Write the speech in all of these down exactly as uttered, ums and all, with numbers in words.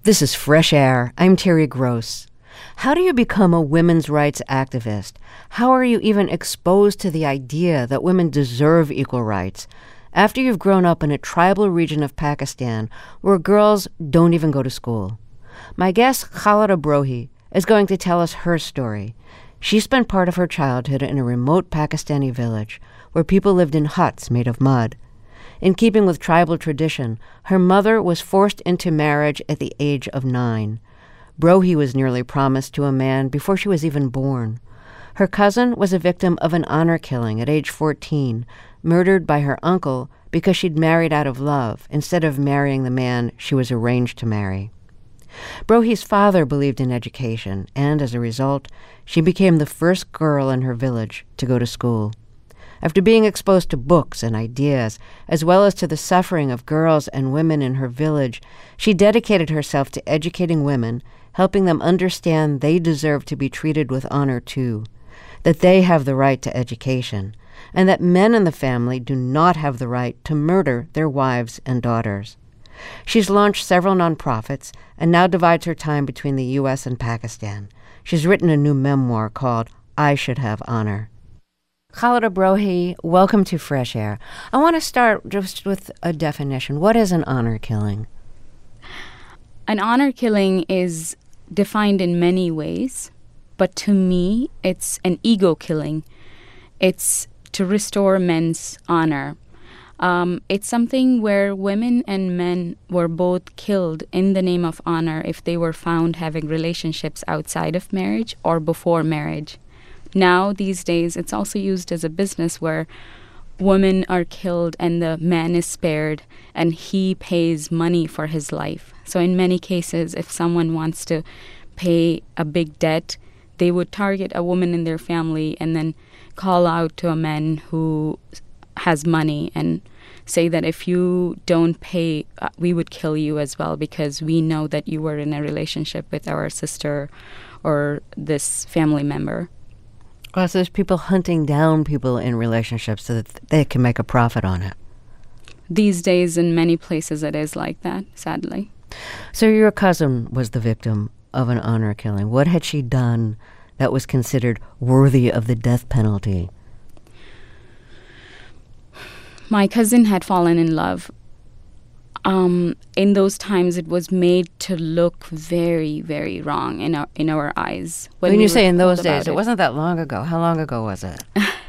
This is Fresh Air. I'm Terry Gross. How do you become a women's rights activist? How are you even exposed to the idea that women deserve equal rights after you've grown up in a tribal region of Pakistan where girls don't even go to school? My guest, Khalida Brohi, is going to tell us her story. She spent part of her childhood in a remote Pakistani village where people lived in huts made of mud. In keeping with tribal tradition, her mother was forced into marriage at the age of nine. Brohi was nearly promised to a man before she was even born. Her cousin was a victim of an honor killing at age fourteen, murdered by her uncle because she'd married out of love instead of marrying the man she was arranged to marry. Brohi's father believed in education, and as a result, she became the first girl in her village to go to school. After being exposed to books and ideas, as well as to the suffering of girls and women in her village, she dedicated herself to educating women, helping them understand they deserve to be treated with honor too, that they have the right to education, and that men in the family do not have the right to murder their wives and daughters. She's launched several nonprofits and now divides her time between the U S and Pakistan. She's written a new memoir called I Should Have Honor. Khalida Brohi, welcome to Fresh Air. I want to start just with a definition. What is an honor killing? An honor killing is defined in many ways, but to me, it's an ego killing. It's to restore men's honor. Um, it's something where women and men were both killed in the name of honor if they were found having relationships outside of marriage or before marriage. Now, these days, it's also used as a business where women are killed and the man is spared and he pays money for his life. So in many cases, if someone wants to pay a big debt, they would target a woman in their family and then call out to a man who has money and say that if you don't pay, uh, we would kill you as well because we know that you were in a relationship with our sister or this family member. Well, so there's people hunting down people in relationships so that they can make a profit on it. These days, in many places, it is like that, sadly. So your cousin was the victim of an honor killing. What had she done that was considered worthy of the death penalty? My cousin had fallen in love. Um, in those times, it was made to look very, very wrong in our in our eyes. When, when you say in those days, it, it wasn't that long ago. How long ago was it?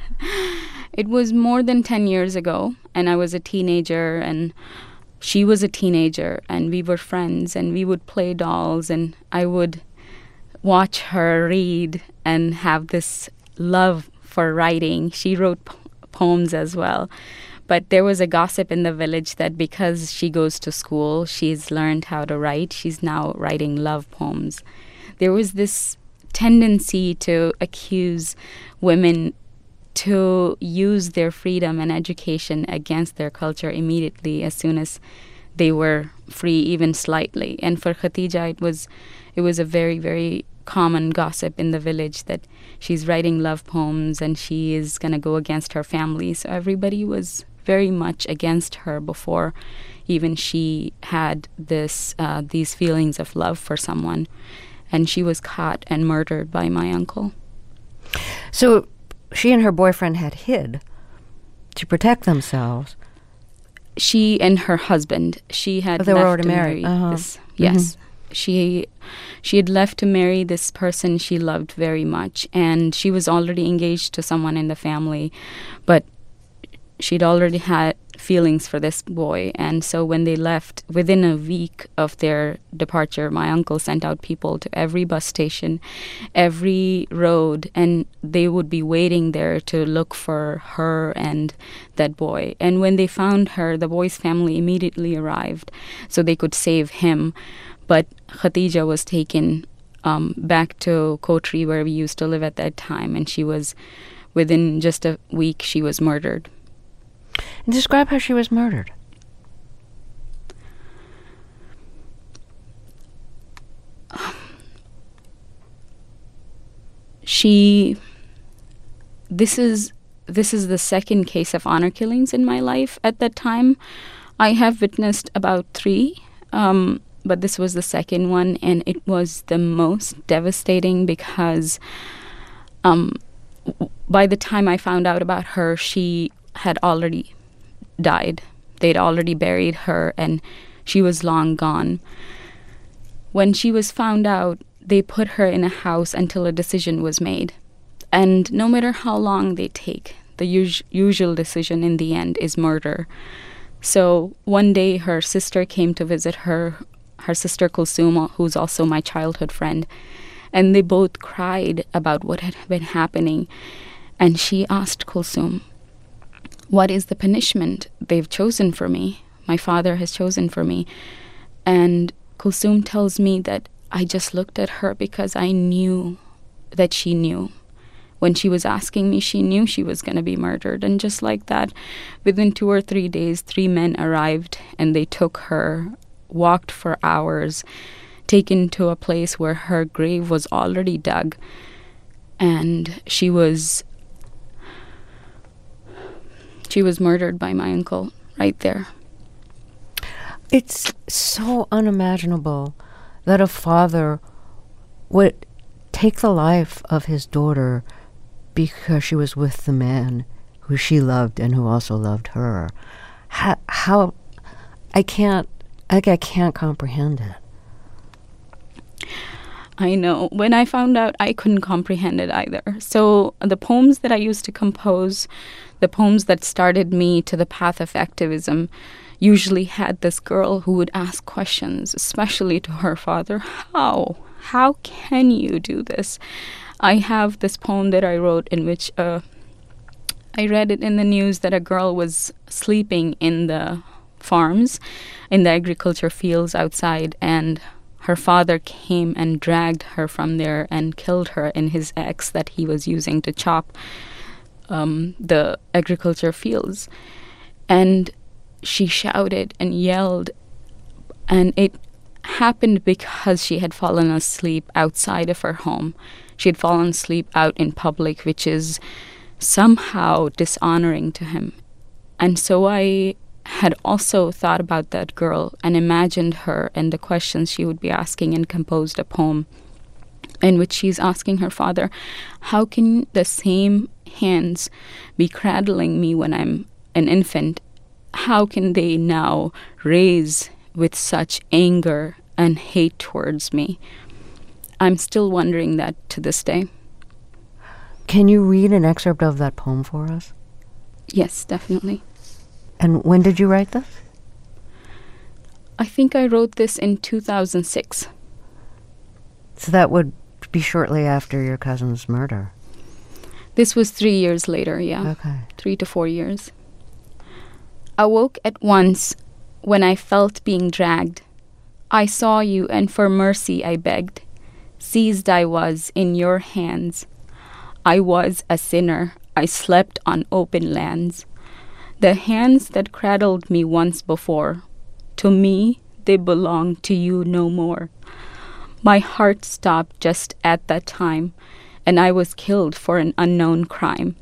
It was more than ten years ago, and I was a teenager, and she was a teenager, and we were friends, and we would play dolls, and I would watch her read and have this love for writing. She wrote po- poems as well. But there was a gossip in the village that because she goes to school, she's learned how to write. She's now writing love poems. There was this tendency to accuse women to use their freedom and education against their culture immediately as soon as they were free, even slightly. And for Khatija, it was, it was a very, very common gossip in the village that she's writing love poems and she is going to go against her family. So everybody was very much against her before even she had this uh, these feelings of love for someone. And she was caught and murdered by my uncle. So she and her boyfriend had hid to protect themselves. She and her husband. She had but they left were already to married. marry Uh-huh. this. Yes. Mm-hmm. She she had left to marry this person she loved very much, and she was already engaged to someone in the family, but she'd already had feelings for this boy. And so when they left, within a week of their departure, my uncle sent out people to every bus station, every road, and they would be waiting there to look for her and that boy. And when they found her, the boy's family immediately arrived so they could save him. But Khatija was taken um, back to Kotri, where we used to live at that time, and she was, within just a week, she was murdered. And describe how she was murdered. She, this is this is the second case of honor killings in my life at that time. I have witnessed about three. Um, but this was the second one, and it was the most devastating because um, w- by the time I found out about her, she had already died. They'd already buried her, and she was long gone. When she was found out, they put her in a house until a decision was made. And no matter how long they take, the us- usual decision in the end is murder. So one day her sister came to visit her, her sister Kulsum, who's also my childhood friend, and they both cried about what had been happening. And she asked Kulsum, "What is the punishment they've chosen for me? My father has chosen for me." And Kulsum tells me that I just looked at her because I knew that she knew. When she was asking me, she knew she was going to be murdered. And just like that, within two or three days, three men arrived and they took her, walked for hours, taken to a place where her grave was already dug. And she was she was murdered by my uncle right there. It's so unimaginable that a father would take the life of his daughter because she was with the man who she loved and who also loved her. How, how I can't, like, I can't comprehend it. I know. When I found out, I couldn't comprehend it either. So the poems that I used to compose, the poems that started me to the path of activism, usually had this girl who would ask questions, especially to her father. How? How can you do this? I have this poem that I wrote in which uh, I read it in the news that a girl was sleeping in the farms, in the agriculture fields outside, and her father came and dragged her from there and killed her in his axe that he was using to chop um, the agriculture fields. And she shouted and yelled, and it happened because she had fallen asleep outside of her home. She had fallen asleep out in public, which is somehow dishonoring to him. And so I had also thought about that girl and imagined her and the questions she would be asking, and composed a poem in which she's asking her father, how can the same hands be cradling me when I'm an infant? How can they now raise with such anger and hate towards me? I'm still wondering that to this day. Can you read an excerpt of that poem for us? Yes, definitely. And when did you write this? I think I wrote this in two thousand six. So that would be shortly after your cousin's murder. This was three years later, yeah. Okay. Three to four years. Awoke at once when I felt being dragged. I saw you, and for mercy I begged. Seized I was in your hands. I was a sinner. I slept on open lands. The hands that cradled me once before, to me they belong to you no more. My heart stopped just at that time, and I was killed for an unknown crime.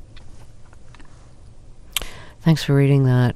Thanks for reading that.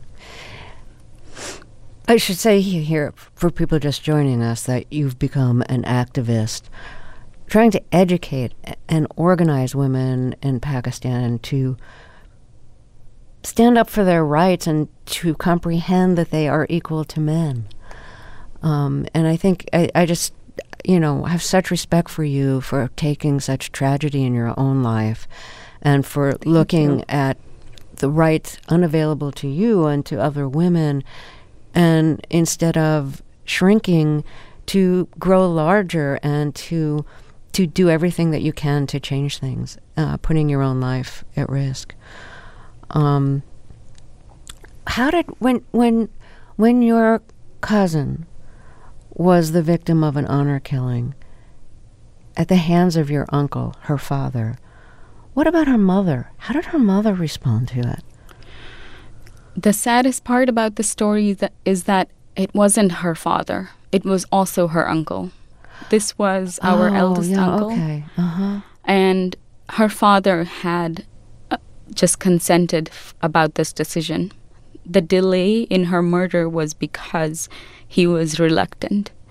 I should say here, for people just joining us, that you've become an activist trying to educate and organize women in Pakistan to stand up for their rights and to comprehend that they are equal to men. Um, and I think I, I just, you know, have such respect for you for taking such tragedy in your own life and for Thank looking you. at the rights unavailable to you and to other women, and instead of shrinking, to grow larger and to to do everything that you can to change things, uh, putting your own life at risk. Um, how did when when when your cousin was the victim of an honor killing at the hands of your uncle, her father, what about her mother? How did her mother respond to it? The saddest part about the story that is that it wasn't her father. It was also her uncle. This was our oh, eldest yeah, uncle. Okay. Uh-huh. And her father had uh, just consented f- about this decision. The delay in her murder was because he was reluctant.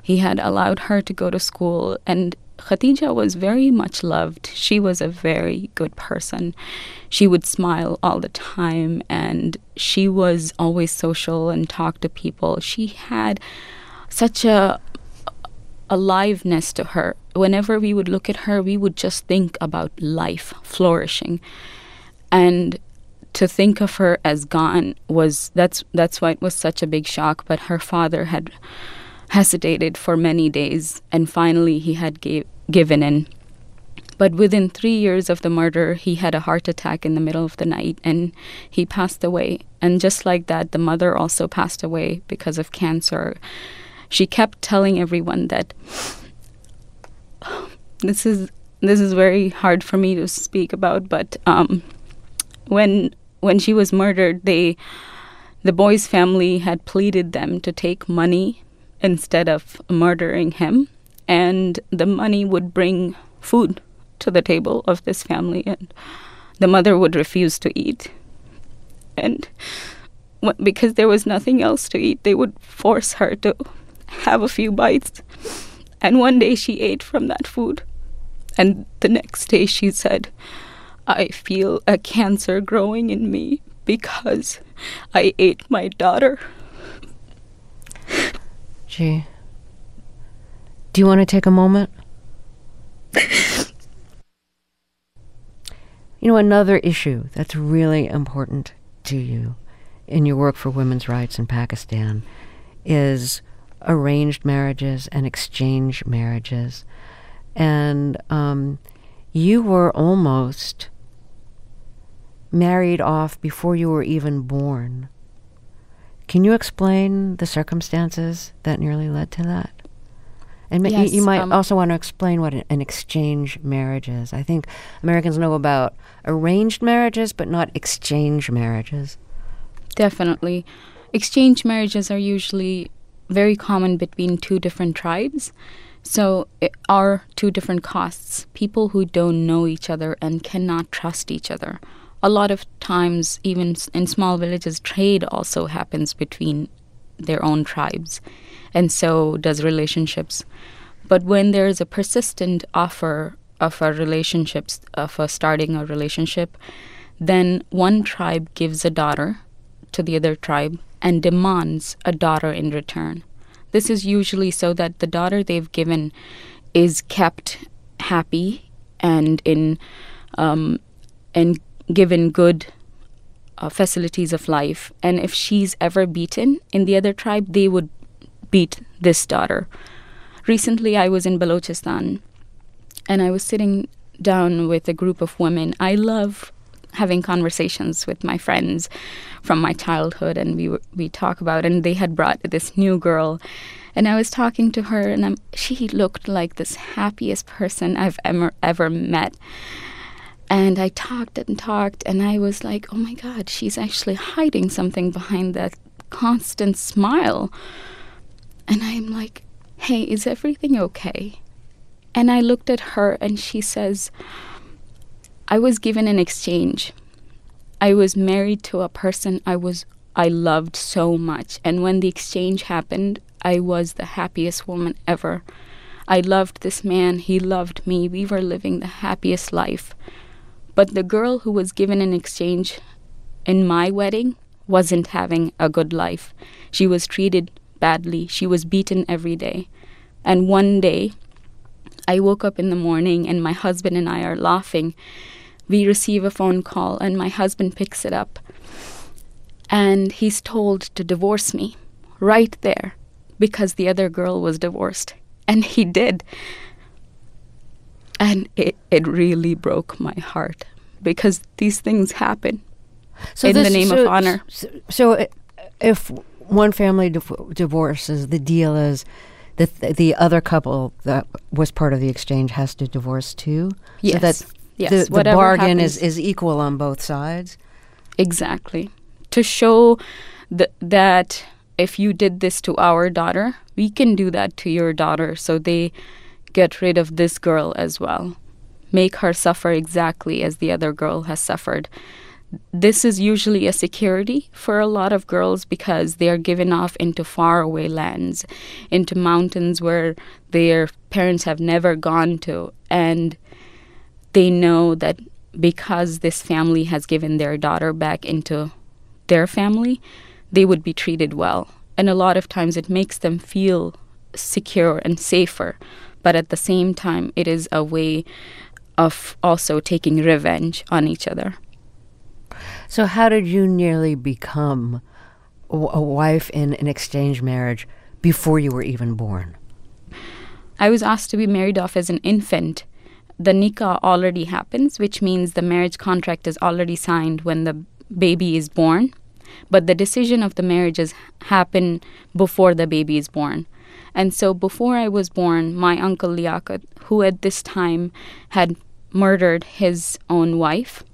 He had allowed her to go to school, and Khadija was very much loved. She was a very good person. She would smile all the time, and she was always social and talked to people. She had such a aliveness to her. Whenever we would look at her, we would just think about life flourishing. And to think of her as gone was, that's that's why it was such a big shock. But her father had hesitated for many days, and finally he had gave, given in. But within three years of the murder, he had a heart attack in the middle of the night, and he passed away. And just like that, the mother also passed away because of cancer. She kept telling everyone that this is this is very hard for me to speak about, but um, when when she was murdered, they the boy's family had pleaded them to take money instead of murdering him, and the money would bring food to the table of this family, and the mother would refuse to eat. And wh- because there was nothing else to eat, they would force her to have a few bites. And one day she ate from that food, and the next day she said, "I feel a cancer growing in me because I ate my daughter." Gee. Do you want to take a moment? You know, another issue that's really important to you in your work for women's rights in Pakistan is arranged marriages and exchange marriages. And um, you were almost married off before you were even born. Can you explain the circumstances that nearly led to that? And Yes, you, you might um, also want to explain what an exchange marriage is. I think Americans know about arranged marriages, but not exchange marriages. Definitely. Exchange marriages are usually very common between two different tribes. So it are two different castes, people who don't know each other and cannot trust each other. A lot of times, even in small villages, trade also happens between their own tribes, and so does relationships. But when there is a persistent offer of a relationship, of a starting a relationship, then one tribe gives a daughter to the other tribe and demands a daughter in return. This is usually so that the daughter they've given is kept happy and in um, and given good uh, facilities of life. And if she's ever beaten in the other tribe, they would beat this daughter. Recently, I was in Balochistan, and I was sitting down with a group of women. I love having conversations with my friends from my childhood, and we were, we talk about, and they had brought this new girl, and I was talking to her, and I'm, she looked like this happiest person I've ever ever met. And I talked and talked, and I was like, oh my God, she's actually hiding something behind that constant smile. And I'm like, hey, is everything okay? And I looked at her, and she says, I was given an exchange. I was married to a person I was I loved so much. And when the exchange happened, I was the happiest woman ever. I loved this man. He loved me. We were living the happiest life. But the girl who was given an exchange in my wedding wasn't having a good life. She was treated badly. She was beaten every day. And one day, I woke up in the morning, and my husband and I are laughing. We receive a phone call, and my husband picks it up. And he's told to divorce me right there because the other girl was divorced. And he did. And it, it really broke my heart because these things happen so in this, the name so, of honor. So, so if one family div- divorces, the deal is that th- the other couple that was part of the exchange has to divorce too? Yes. So that yes. the, the bargain is, is equal on both sides? Exactly. To show th- that if you did this to our daughter, we can do that to your daughter. So they get rid of this girl as well. Make her suffer exactly as the other girl has suffered. this is usually a security for a lot of girls because they are given off into faraway lands, into mountains where their parents have never gone to. And they know that because this family has given their daughter back into their family, they would be treated well. And a lot of times it makes them feel secure and safer. But at the same time, it is a way of also taking revenge on each other. So how did you nearly become a a wife in an exchange marriage before you were even born? I was asked to be married off as an infant. The nikah already happens, which means the marriage contract is already signed when the baby is born. But the decision of the marriages happen before the baby is born. And so before I was born, my uncle Liaquat, who at this time had murdered his own wife,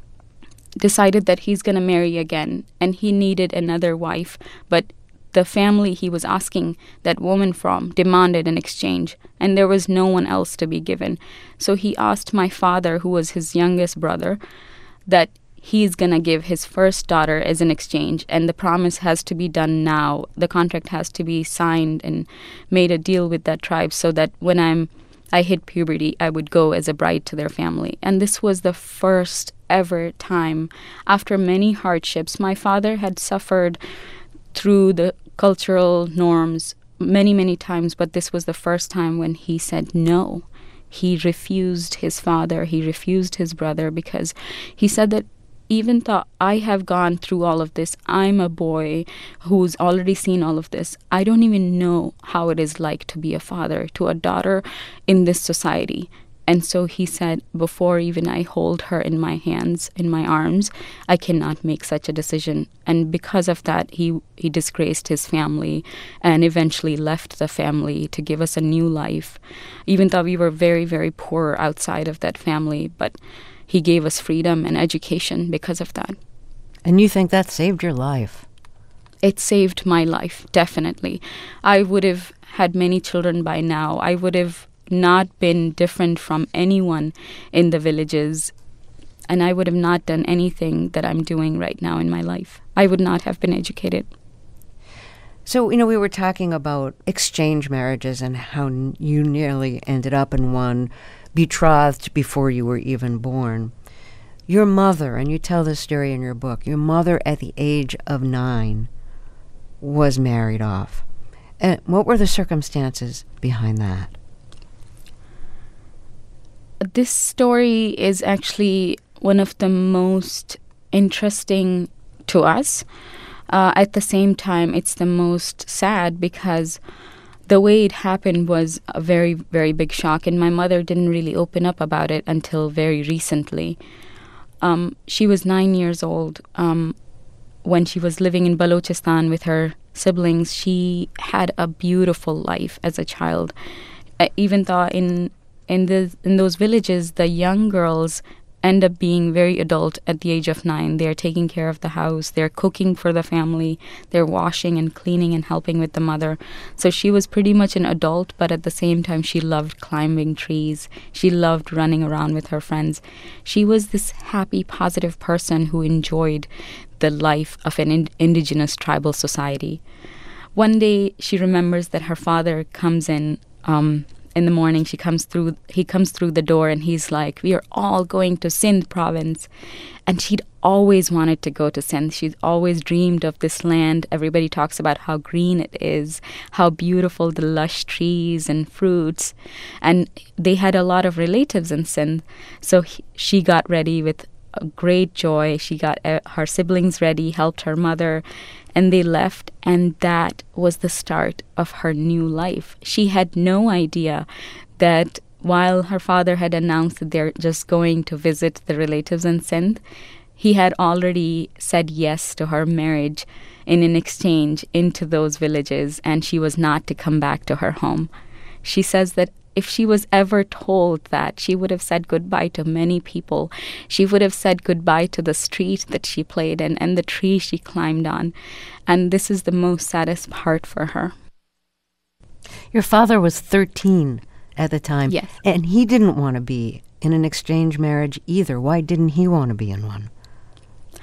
decided that he's going to marry again, and he needed another wife. But the family he was asking that woman from demanded an exchange, and there was no one else to be given. So he asked my father, who was his youngest brother, that he's going to give his first daughter as an exchange, and the promise has to be done now. The contract has to be signed and made a deal with that tribe so that when I'm I hit puberty, I would go as a bride to their family. And this was the first ever time. After many hardships, my father had suffered through the cultural norms many, many times, but this was the first time when he said no. He refused his father, he refused his brother, because he said that even though I have gone through all of this, I'm a boy who's already seen all of this. I don't even know how it is like to be a father to a daughter in this society. And so he said, before even I hold her in my hands, in my arms, I cannot make such a decision. And because of that, he, he disgraced his family and eventually left the family to give us a new life, even though we were very, very poor outside of that family. But he gave us freedom and education because of that. And you think that saved your life? It saved my life, definitely. I would have had many children by now. I would have not been different from anyone in the villages, and I would have not done anything that I'm doing right now in my life. I would not have been educated. So, you know, we were talking about exchange marriages and how n- you nearly ended up in one, betrothed before you were even born. Your mother, and you tell this story in your book, your mother at the age of nine was married off. And what were the circumstances behind that? This story is actually one of the most interesting to us. Uh, at the same time, it's the most sad because the way it happened was a very, very big shock, and my mother didn't really open up about it until very recently. Um, she was nine years old um, when she was living in Balochistan with her siblings. She had a beautiful life as a child, uh, even though in in the in those villages, the young girls end up being very adult at the age of nine. They're taking care of the house, they're cooking for the family, they're washing and cleaning and helping with the mother. So she was pretty much an adult, but at the same time she loved climbing trees. She loved running around with her friends. She was this happy, positive person who enjoyed the life of an ind- indigenous tribal society. One day she remembers that her father comes in um, in the morning. She comes through, he comes through the door and he's like, we are all going to Sindh province. And she'd always wanted to go to Sindh. She'd always dreamed of this land. Everybody talks about how green it is, how beautiful the lush trees and fruits. And they had a lot of relatives in Sindh. So he, she got ready with a great joy. She got uh, her siblings ready, helped her mother, and they left, and that was the start of her new life. She had no idea that while her father had announced that they're just going to visit the relatives in Sindh, he had already said yes to her marriage in an exchange into those villages, and she was not to come back to her home. She says that if she was ever told that, she would have said goodbye to many people. She would have said goodbye to the street that she played in and the tree she climbed on. And this is the most saddest part for her. Your father was thirteen at the time. Yes. And he didn't want to be in an exchange marriage either. Why didn't he want to be in one?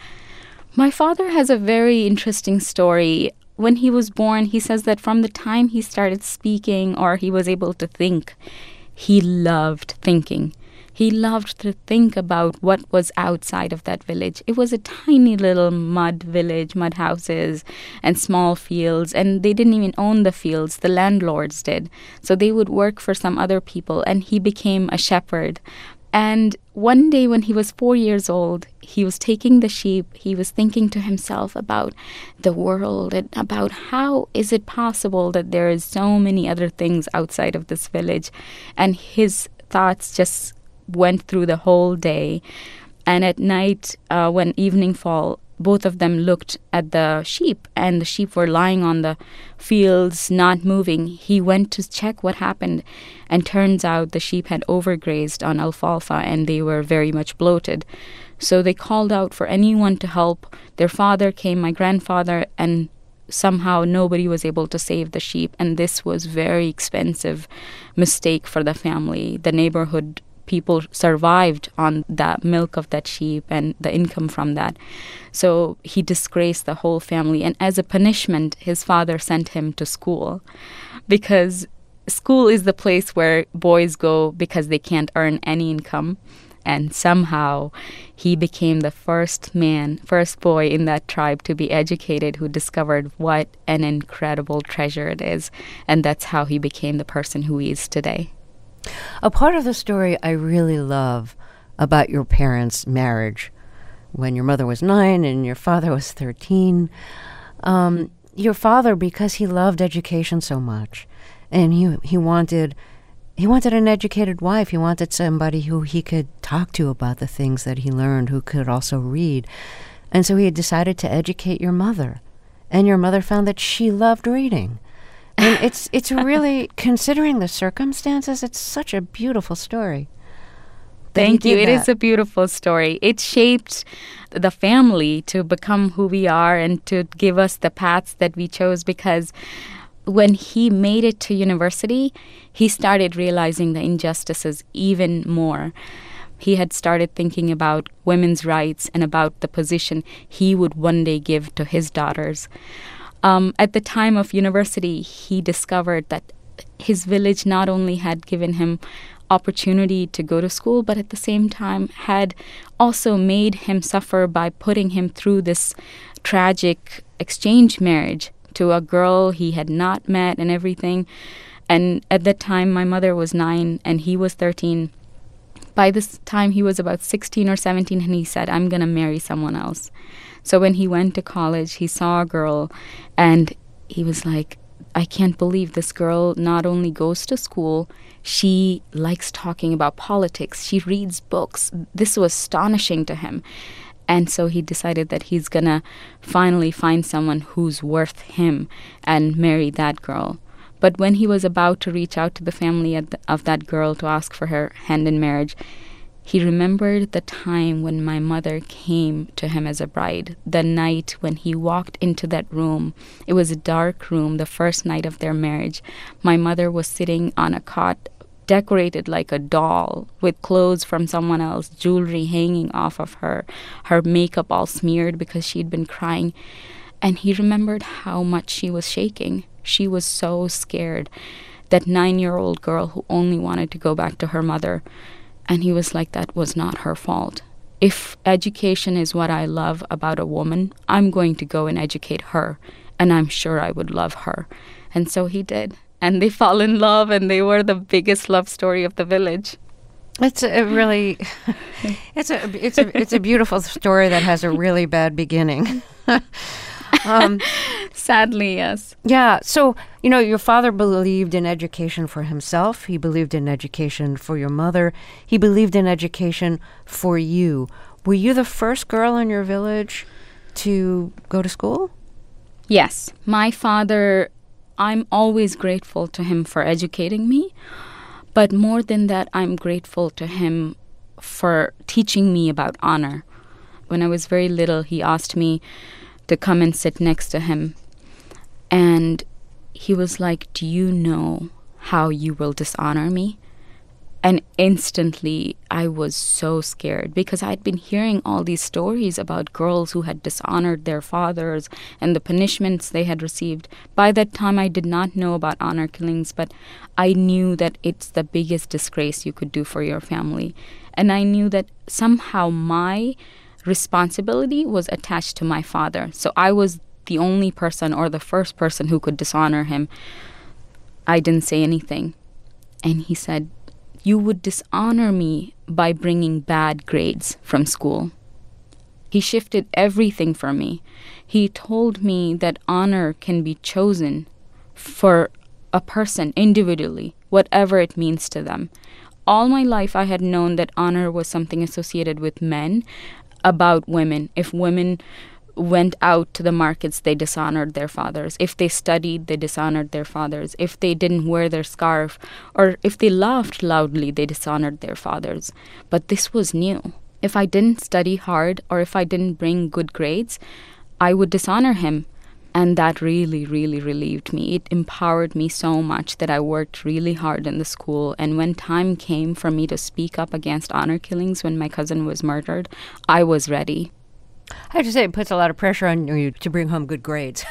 My father has a very interesting story. When he was born, he says that from the time he started speaking or he was able to think, he loved thinking. He loved to think about what was outside of that village. It was a tiny little mud village, mud houses and small fields, and they didn't even own the fields. The landlords did. So they would work for some other people, and he became a shepherd. And one day when he was four years old, he was taking the sheep. He was thinking to himself about the world and about how is it possible that there is so many other things outside of this village. And his thoughts just went through the whole day. And at night, uh, when evening fall, both of them looked at the sheep, and the sheep were lying on the fields, not moving. He went to check what happened, and turns out the sheep had overgrazed on alfalfa, and they were very much bloated. So they called out for anyone to help. Their father came, my grandfather, and somehow nobody was able to save the sheep. And this was very expensive mistake for the family. The neighborhood people survived on the milk of that sheep and the income from that. So he disgraced the whole family. And as a punishment, his father sent him to school, because school is the place where boys go because they can't earn any income. And somehow he became the first man, first boy in that tribe to be educated, who discovered what an incredible treasure it is. And that's how he became the person who he is today. A part of the story I really love about your parents' marriage, when your mother was nine and your father was thirteen, um, your father, because he loved education so much, and he he wanted he wanted an educated wife. He wanted somebody who he could talk to about the things that he learned, who could also read, and so he had decided to educate your mother, and your mother found that she loved reading. And it's it's really, considering the circumstances, it's such a beautiful story. Thank you. It is a beautiful story. It shaped the family to become who we are and to give us the paths that we chose, because when he made it to university, he started realizing the injustices even more. He had started thinking about women's rights and about the position he would one day give to his daughters. Um, at the time of university, he discovered that his village not only had given him opportunity to go to school, but at the same time had also made him suffer by putting him through this tragic exchange marriage to a girl he had not met and everything. And at that time, my mother was nine and he was thirteen. By this time, he was about sixteen or seventeen, and he said, I'm going to marry someone else. So when he went to college, he saw a girl, and he was like, I can't believe this girl not only goes to school, she likes talking about politics. She reads books. This was astonishing to him. And so he decided that he's going to finally find someone who's worth him and marry that girl. But when he was about to reach out to the family of, the, of that girl to ask for her hand in marriage, he remembered the time when my mother came to him as a bride, the night when he walked into that room. It was a dark room, the first night of their marriage. My mother was sitting on a cot, decorated like a doll, with clothes from someone else, jewelry hanging off of her, her makeup all smeared because she'd been crying. And he remembered how much she was shaking. She was so scared, that nine-year-old girl who only wanted to go back to her mother. And he was like, that was not her fault. If education is what I love about a woman, I'm going to go and educate her, and I'm sure I would love her. And so he did. And they fell in love, and they were the biggest love story of the village. It's a really, it's a it's a it's a beautiful story that has a really bad beginning. Um, Sadly, yes. Yeah. So, you know, your father believed in education for himself. He believed in education for your mother. He believed in education for you. Were you the first girl in your village to go to school? Yes. My father, I'm always grateful to him for educating me. But more than that, I'm grateful to him for teaching me about honor. When I was very little, he asked me to come and sit next to him. And he was like, do you know how you will dishonor me? And instantly, I was so scared because I'd been hearing all these stories about girls who had dishonored their fathers and the punishments they had received. By that time, I did not know about honor killings, but I knew that it's the biggest disgrace you could do for your family. And I knew that somehow my responsibility was attached to my father. So I was the only person or the first person who could dishonor him. I didn't say anything. And he said, "You would dishonor me by bringing bad grades from school." He shifted everything for me. He told me that honor can be chosen for a person individually, whatever it means to them. All my life, I had known that honor was something associated with men, about women. If women went out to the markets, they dishonored their fathers. If they studied, they dishonored their fathers. If they didn't wear their scarf, or if they laughed loudly, they dishonored their fathers. But this was new. If I didn't study hard, or if I didn't bring good grades, I would dishonor him. And that really, really relieved me. It empowered me so much that I worked really hard in the school. And when time came for me to speak up against honor killings when my cousin was murdered, I was ready. I have to say, it puts a lot of pressure on you to bring home good grades.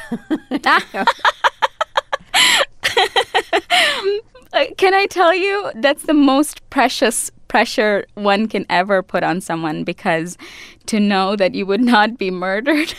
Can I tell you, that's the most precious pressure one can ever put on someone, because to know that you would not be murdered.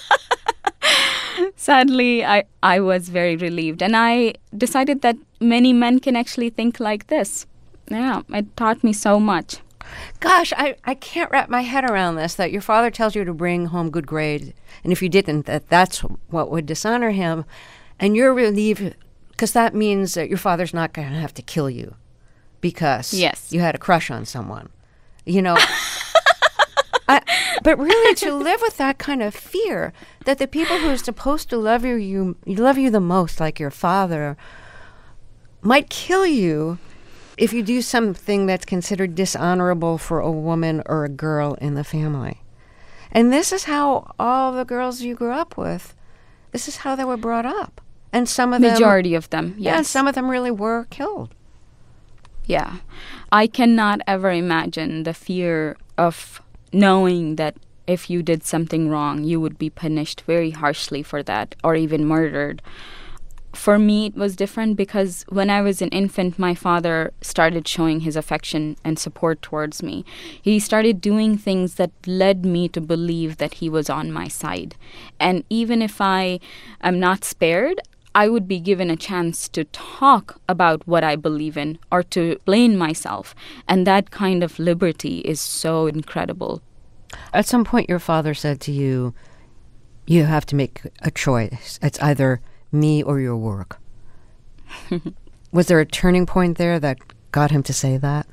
Sadly, I, I was very relieved. And I decided that many men can actually think like this. Yeah, it taught me so much. Gosh, I, I can't wrap my head around this, that your father tells you to bring home good grades, and if you didn't, that that's what would dishonor him. And you're relieved because that means that your father's not going to have to kill you because yes. you had a crush on someone. You know, I, but really to live with that kind of fear that the people who are supposed to love you, you, love you the most, like your father, might kill you if you do something that's considered dishonorable for a woman or a girl in the family. And this is how all the girls you grew up with, this is how they were brought up. And some of them... Majority of them, yes. Yeah, some of them really were killed. Yeah. I cannot ever imagine the fear of knowing that if you did something wrong, you would be punished very harshly for that, or even murdered. For me, it was different because when I was an infant, my father started showing his affection and support towards me. He started doing things that led me to believe that he was on my side. And even if I am not spared, I would be given a chance to talk about what I believe in or to explain myself. And that kind of liberty is so incredible. At some point, your father said to you, you have to make a choice. It's either me or your work. Was there a turning point there that got him to say that?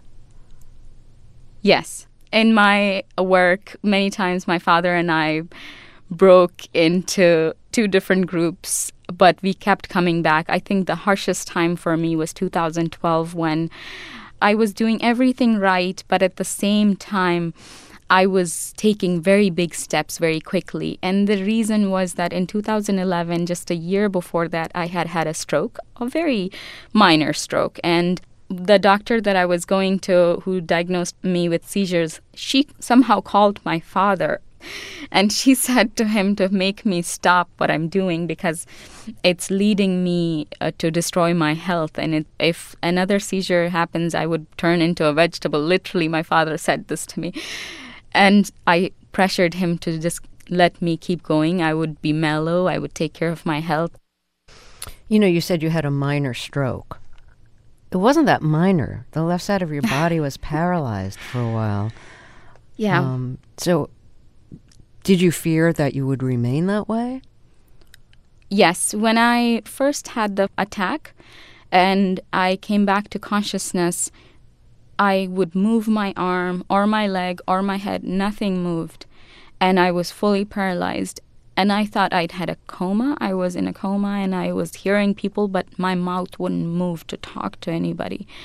Yes. In my work, many times my father and I broke into two different groups, but we kept coming back. I think the harshest time for me was two thousand twelve, when I was doing everything right, but at the same time, I was taking very big steps very quickly. And the reason was that in two thousand eleven, just a year before that, I had had a stroke, a very minor stroke. And the doctor that I was going to, who diagnosed me with seizures, she somehow called my father. And she said to him to make me stop what I'm doing because it's leading me uh, to destroy my health. And it, if another seizure happens, I would turn into a vegetable. Literally, my father said this to me. And I pressured him to just let me keep going. I would be mellow. I would take care of my health. You know, you said you had a minor stroke. It wasn't that minor. The left side of your body was paralyzed for a while. Yeah. Um, so did you fear that you would remain that way? Yes. When I first had the attack and I came back to consciousness, I would move my arm or my leg or my head. Nothing moved. And I was fully paralyzed. And I thought I'd had a coma. I was in a coma and I was hearing people, but my mouth wouldn't move to talk to anybody.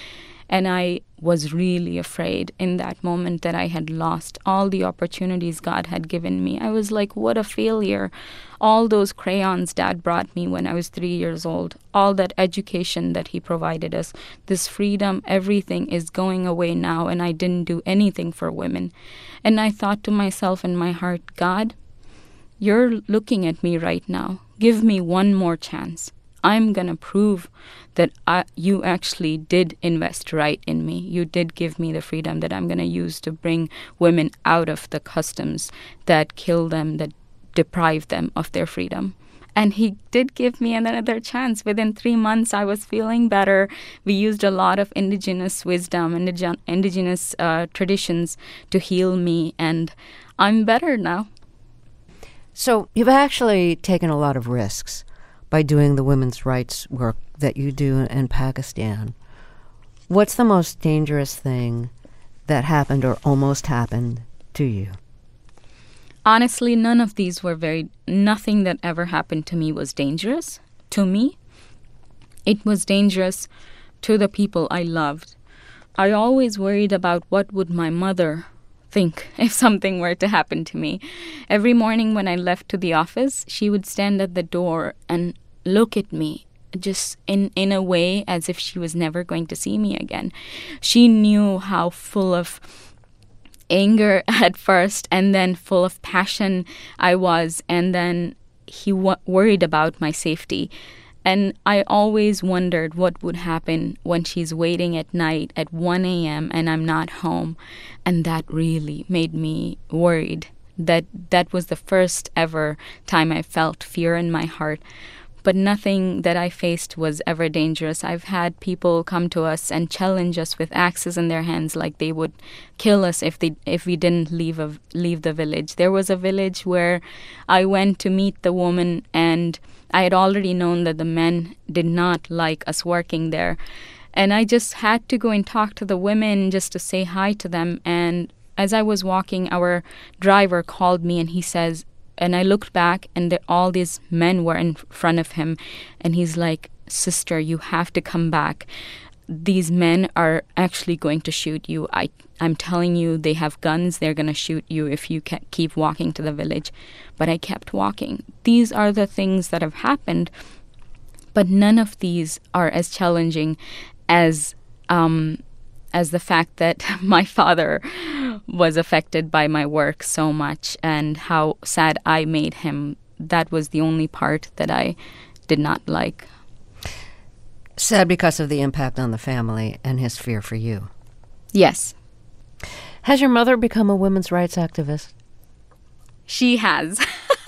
And I was really afraid in that moment that I had lost all the opportunities God had given me. I was like, what a failure. All those crayons Dad brought me when I was three years old, all that education that he provided us, this freedom, everything is going away now, and I didn't do anything for women. And I thought to myself in my heart, God, you're looking at me right now. Give me one more chance. I'm going to prove that I, you actually did invest right in me. You did give me the freedom that I'm going to use to bring women out of the customs that kill them, that deprive them of their freedom. And he did give me another chance. Within three months, I was feeling better. We used a lot of indigenous wisdom and indige- indigenous uh, traditions to heal me, and I'm better now. So you've actually taken a lot of risks by doing the women's rights work that you do in Pakistan. What's the most dangerous thing that happened or almost happened to you? Honestly, none of these were very, nothing that ever happened to me was dangerous to me. It was dangerous to the people I loved. I always worried about what would my mother think if something were to happen to me. Every morning when I left to the office, she would stand at the door and look at me just in, in a way as if she was never going to see me again. She knew how full of anger at first and then full of passion I was, and then he w- worried about my safety. And I always wondered what would happen when she's waiting at night at one a.m. and I'm not home. And that really made me worried. That that was the first ever time I felt fear in my heart. But nothing that I faced was ever dangerous. I've had people come to us and challenge us with axes in their hands, like they would kill us if they if we didn't leave a, leave the village. There was a village where I went to meet the woman, and I had already known that the men did not like us working there. And I just had to go and talk to the women just to say hi to them. And as I was walking, our driver called me and he says, and I looked back, and the, all these men were in front of him. And he's like, sister, you have to come back. These men are actually going to shoot you. I, I'm telling you, they have guns. They're going to shoot you if you ca- keep walking to the village. But I kept walking. These are the things that have happened. But none of these are as challenging as um, as the fact that my father was affected by my work so much and how sad I made him. That was the only part that I did not like. Sad because of the impact on the family and his fear for you. Yes. Has your mother become a women's rights activist? She has.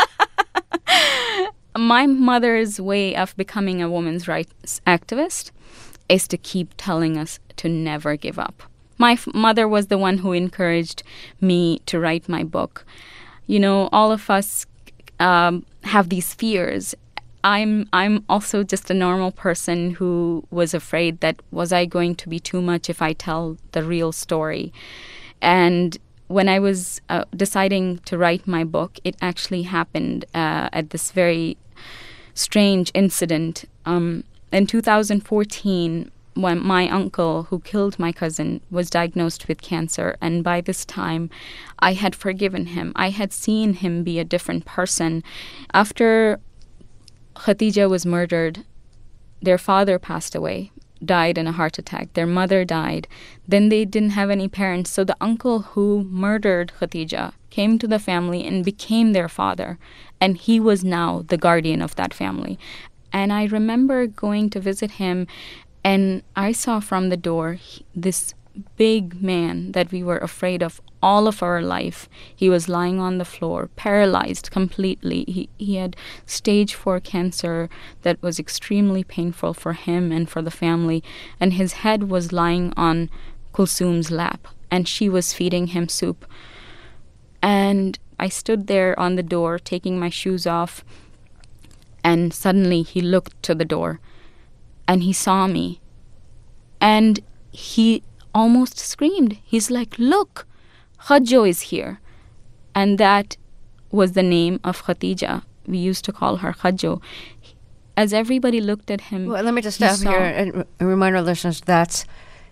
My mother's way of becoming a women's rights activist is to keep telling us to never give up. My f- mother was the one who encouraged me to write my book. You know, all of us um, have these fears. I'm I'm also just a normal person who was afraid that was I going to be too much if I tell the real story. And when I was uh, deciding to write my book, it actually happened uh, at this very strange incident. Um, in two thousand fourteen, when my uncle, who killed my cousin, was diagnosed with cancer, and by this time, I had forgiven him. I had seen him be a different person. After Khatija was murdered, their father passed away, died in a heart attack. Their mother died. Then they didn't have any parents. So the uncle who murdered Khatija came to the family and became their father. And he was now the guardian of that family. And I remember going to visit him, and I saw from the door he, this big man that we were afraid of all of our life. He was lying on the floor, paralyzed completely. He, he had stage four cancer that was extremely painful for him and for the family. And his head was lying on Kulsum's lap, and she was feeding him soup. And I stood there on the door, taking my shoes off, and suddenly he looked to the door, and he saw me. And he almost screamed. He's like, look, Khajo is here. And that was the name of Khatija. We used to call her Khajo. As everybody looked at him, well, let me just stop here and remind our listeners that's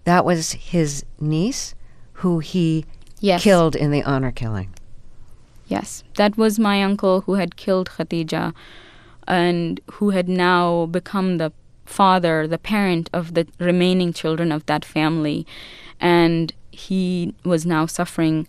that was his niece who he Yes. killed in the honor killing. Yes, that was my uncle who had killed Khadija and who had now become the father, the parent of the remaining children of that family. And he was now suffering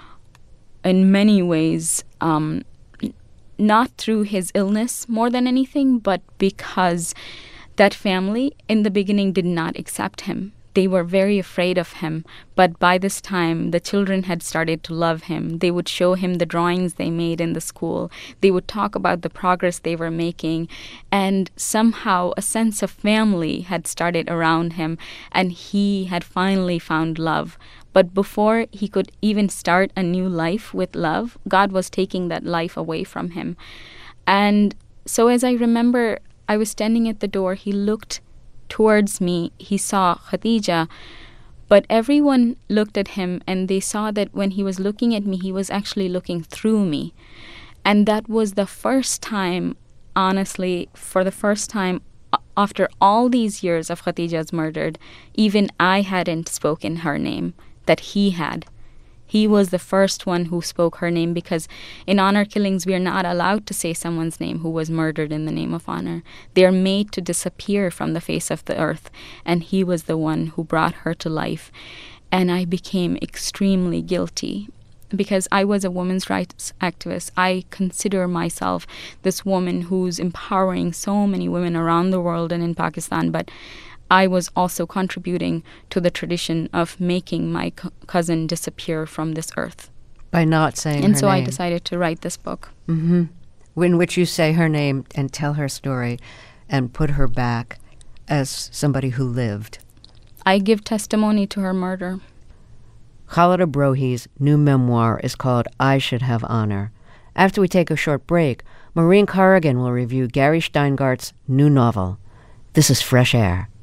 in many ways, um, not through his illness more than anything, but because that family in the beginning did not accept him. They were very afraid of him, but by this time, the children had started to love him. They would show him the drawings they made in the school. They would talk about the progress they were making, and somehow a sense of family had started around him, and he had finally found love. But before he could even start a new life with love, God was taking that life away from him. And so as I remember, I was standing at the door, he looked towards me, he saw Khadija, but everyone looked at him and they saw that when he was looking at me, he was actually looking through me. And that was the first time, honestly, for the first time after all these years of Khadija's murdered, even I hadn't spoken her name, that he had. He was the first one who spoke her name, because in honor killings, we are not allowed to say someone's name who was murdered in the name of honor. They are made to disappear from the face of the earth, and he was the one who brought her to life. And I became extremely guilty because I was a women's rights activist. I consider myself this woman who's empowering so many women around the world and in Pakistan, but I was also contributing to the tradition of making my co- cousin disappear from this earth. By not saying and her so name. I decided to write this book. Mm-hmm. In which you say her name and tell her story and put her back as somebody who lived. I give testimony to her murder. Khalida Brohi's new memoir is called I Should Have Honor. After we take a short break, Maureen Corrigan will review Gary Steingart's new novel. This is Fresh Air.